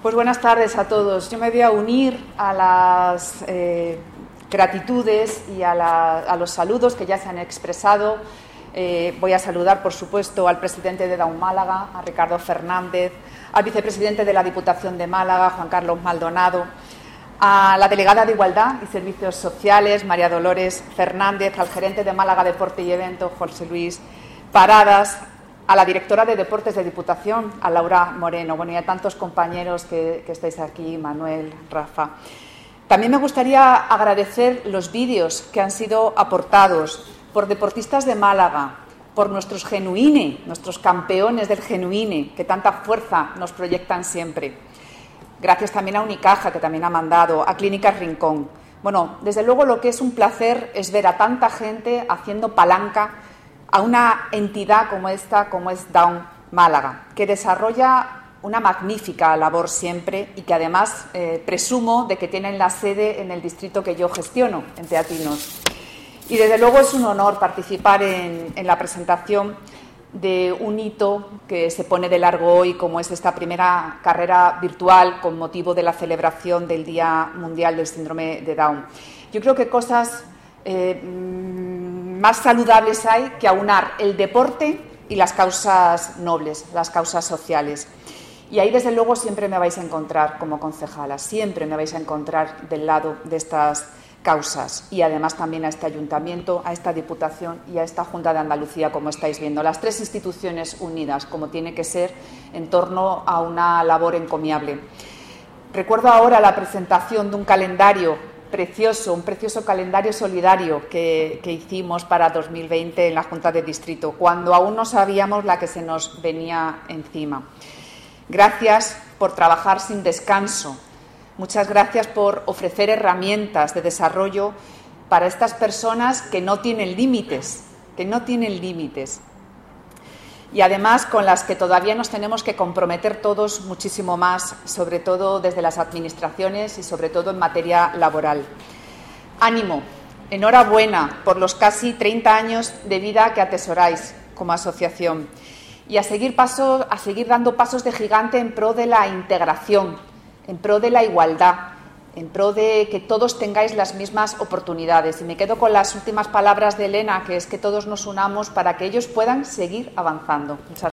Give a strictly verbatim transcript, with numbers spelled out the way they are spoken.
Pues buenas tardes a todos. Yo me voy a unir a las eh, gratitudes y a, la, a los saludos que ya se han expresado. Eh, voy a saludar, por supuesto, al presidente de Daum Málaga, a Ricardo Fernández, al vicepresidente de la Diputación de Málaga, Juan Carlos Maldonado, a la delegada de Igualdad y Servicios Sociales, María Dolores Fernández, al gerente de Málaga Deporte y Eventos, José Luis Paradas, a la directora de Deportes de Diputación, a Laura Moreno, bueno, y a tantos compañeros que, que estáis aquí, Manuel, Rafa. También me gustaría agradecer los vídeos que han sido aportados por deportistas de Málaga, por nuestros genuine, nuestros campeones del genuine, que tanta fuerza nos proyectan siempre. Gracias también a Unicaja, que también ha mandado, a Clínicas Rincón. Bueno, desde luego lo que es un placer es ver a tanta gente haciendo palanca a una entidad como esta, como es Daum Málaga, que desarrolla una magnífica labor siempre y que además eh, presumo de que tienen la sede en el distrito que yo gestiono, en Teatinos. Y desde luego es un honor participar en, en la presentación de un hito que se pone de largo hoy, como es esta primera carrera virtual con motivo de la celebración del Día Mundial del Síndrome de Down. Yo creo que cosas eh, más saludables hay que aunar el deporte y las causas nobles, las causas sociales. Y ahí, desde luego, siempre me vais a encontrar como concejala, siempre me vais a encontrar del lado de estas causas y además también a este ayuntamiento, a esta Diputación y a esta Junta de Andalucía, como estáis viendo. Las tres instituciones unidas, como tiene que ser, en torno a una labor encomiable. Recuerdo ahora la presentación de un calendario precioso, un precioso calendario solidario que, que hicimos para dos mil veinte en la Junta de Distrito, cuando aún no sabíamos la que se nos venía encima. Gracias por trabajar sin descanso. Muchas gracias por ofrecer herramientas de desarrollo para estas personas que no tienen límites, que no tienen límites. Y además con las que todavía nos tenemos que comprometer todos muchísimo más, sobre todo desde las administraciones y sobre todo en materia laboral. Ánimo, enhorabuena por los casi treinta años de vida que atesoráis como asociación y a seguir, paso, a seguir dando pasos de gigante en pro de la integración, en pro de la igualdad, en pro de que todos tengáis las mismas oportunidades. Y me quedo con las últimas palabras de Elena, que es que todos nos unamos para que ellos puedan seguir avanzando. Muchas